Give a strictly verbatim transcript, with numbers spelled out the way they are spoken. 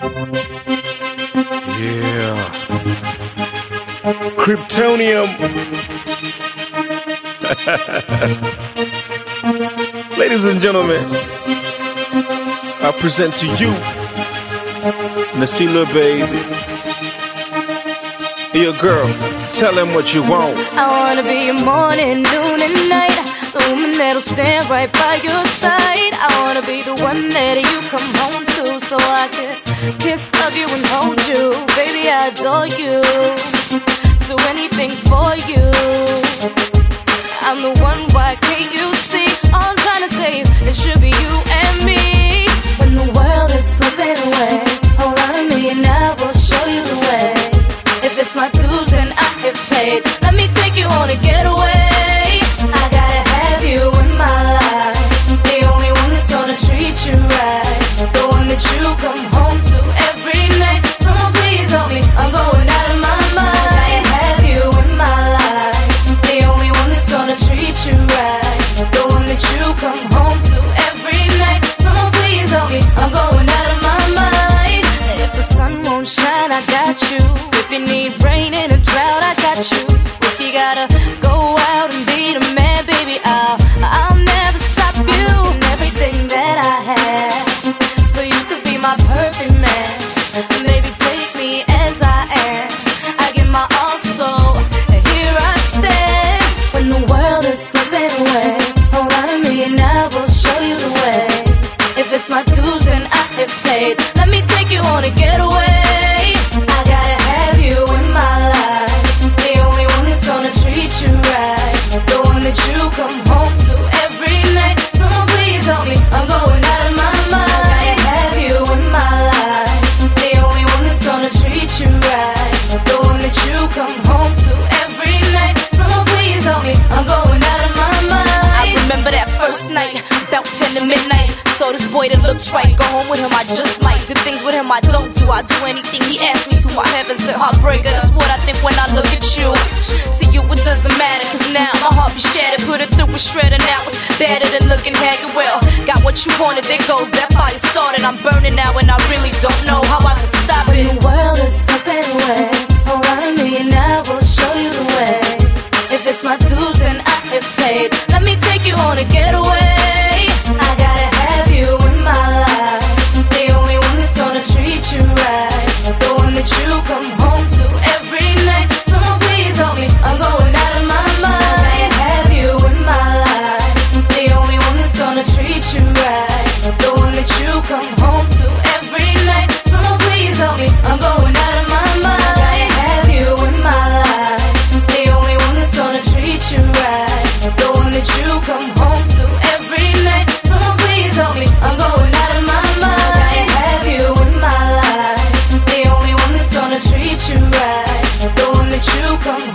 Yeah. Kryptonium. Ladies and gentlemen, I present to you Nasila, baby. Your girl, tell him what you want. I wanna be your morning, noon and night, the woman that'll stand right by your side. I wanna be the one that you come home to, so I can kiss, love you and hold you. Baby, I adore you, do anything for you. I'm the one, why can't you see? All I'm trying to say is it should be you and me. When the world is slipping away, hold on to me and I will show you the way. If it's my dues, then I get paid. Let me take you on a getaway. I gotta have you in my life, the only one that's gonna treat you right, the one that you come home to every night. Someone please help me, I'm going out of my mind. I gotta have you in my life, the only one that's gonna treat you right, the one that you come home to every night. Someone please help me, I'm going out of my mind. If the sun won't shine, I got you. If you need rain in a drought, I got you. If you gotta go out and be the man, baby, I'll, I'll never stop you. I'm risking everything that I have, so you could be my perfect man. Baby, take me as I am. I give my all, so here I stand. When the world is slipping away, hold on to me and I will show you the way. If it's my dues, then I get paid. Let me take you on a getaway. I gotta have you in my life, the only one that's gonna treat you right, the one that you come home to every night. Someone please help me, I'm going out of my mind. I gotta have you in my life, the only one that's gonna treat you right, the one that you come home to every night. Someone please help me, I'm going out of my mind. I remember that first night, about ten to midnight. So this boy that looks right, go home with him, I just might. Did things with him I don't do, I do anything he asks me to. My heaven sent heartbreaker, that's what I think when I look at you. To you it doesn't matter, cause now my heart be shattered. Put it through a shredder, now it's better than looking haggard. Well, got what you wanted, there goes that fire started. I'm burning now and I really don't know how I can stop it. When the world is slipping away, hold on to me and I will show you the way. If it's my dues, then I get paid. Let me take you on a getaway. I gotta have you in my life, the only one that's gonna treat you right, the one that you come home to every night. Someone please help me, I'm going out of my mind. I gotta have you in my life, the only one that's gonna treat you right, the one that you come home to every night. Someone please help me, I'm going out of my mind. I gotta have you in my life, the only one that's gonna treat you right, the one that you come home to every night. Someone please help me, I'm going out of my mind. I gotta have you in my life, the only one that's gonna treat you right, the one that you come home to.